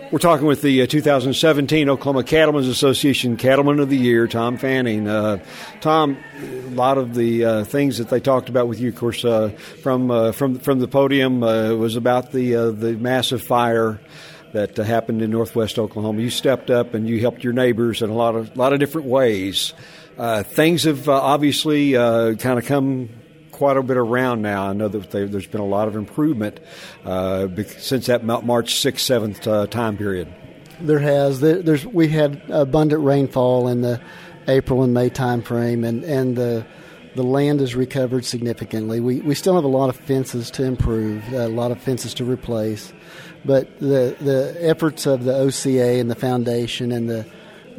We're talking with the 2017 Oklahoma Cattlemen's Association Cattleman of the Year, Tom Fanning. Tom, a lot of the things that they talked about with you, of course, from the podium was about the massive fire that happened in northwest Oklahoma. You stepped up and you helped your neighbors in a lot of different ways. Things have obviously kind of come quite a bit around now. I know that there's been a lot of improvement since that March 6th, 7th time period. There has. We had abundant rainfall in the April and May time frame, and the land has recovered significantly. We still have a lot of fences to improve, a lot of fences to replace, but the efforts of the OCA and the foundation and the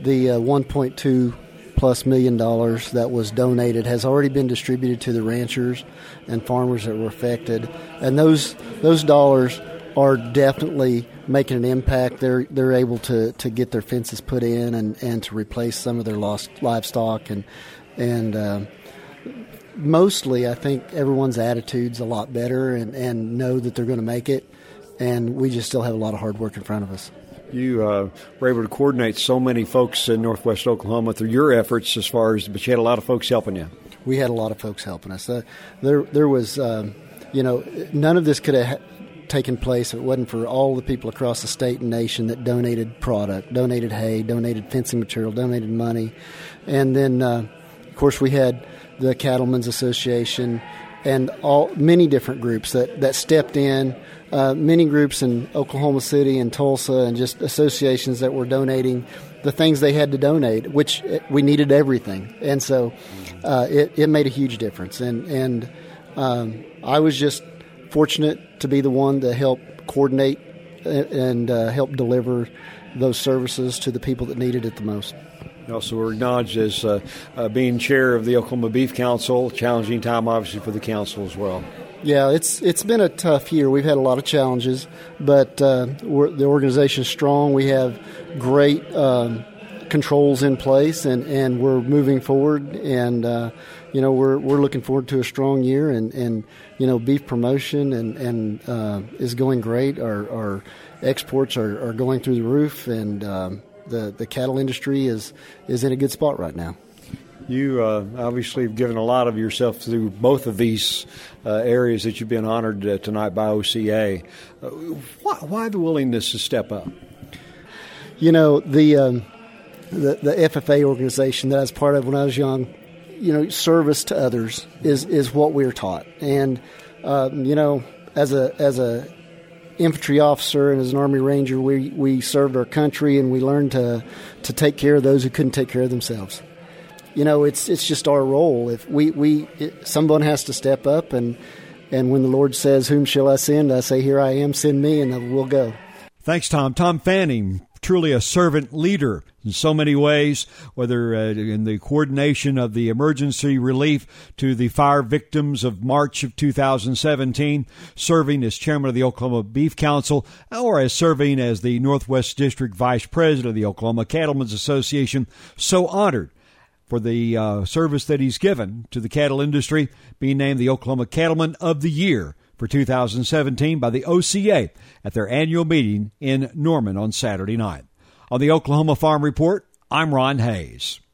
$1.2+ million that was donated has already been distributed to the ranchers and farmers that were affected, and those dollars are definitely making an impact. They're able to get their fences put in and to replace some of their lost livestock, and mostly I think everyone's attitude's a lot better and know that they're going to make it, and we just still have a lot of hard work in front of us. You were able to coordinate so many folks in northwest Oklahoma through your efforts but you had a lot of folks helping you. We had a lot of folks helping us. There was, none of this could have taken place if it wasn't for all the people across the state and nation that donated product, donated hay, donated fencing material, donated money. And then, of course, we had the Cattlemen's Association and many different groups that stepped in. Many groups in Oklahoma City and Tulsa and just associations that were donating the things they had to donate, which we needed everything. And so it made a huge difference. And I was just fortunate to be the one to help coordinate and help deliver those services to the people that needed it the most. You also were acknowledged as being chair of the Oklahoma Beef Council, challenging time obviously for the council as well. Yeah, it's been a tough year. We've had a lot of challenges, but the organization's strong. We have great controls in place, and we're moving forward. And we're looking forward to a strong year. And beef promotion and is going great. Our exports are going through the roof, and the cattle industry is in a good spot right now. You obviously have given a lot of yourself through both of these areas that you've been honored tonight by OCA. Why the willingness to step up? The FFA organization that I was part of when I was young, service to others is what we're taught. And, as a infantry officer and as an Army Ranger, we served our country and we learned to take care of those who couldn't take care of themselves. It's just our role. If someone has to step up, and when the Lord says, "Whom shall I send?" I say, "Here I am, send me," and we'll go. Thanks, Tom. Tom Fanning, truly a servant leader in so many ways, whether in the coordination of the emergency relief to the fire victims of March of 2017, serving as chairman of the Oklahoma Beef Council, or as serving as the Northwest District Vice President of the Oklahoma Cattlemen's Association. So honored for the service that he's given to the cattle industry, being named the Oklahoma Cattleman of the Year for 2017 by the OCA at their annual meeting in Norman on Saturday night. On the Oklahoma Farm Report, I'm Ron Hayes.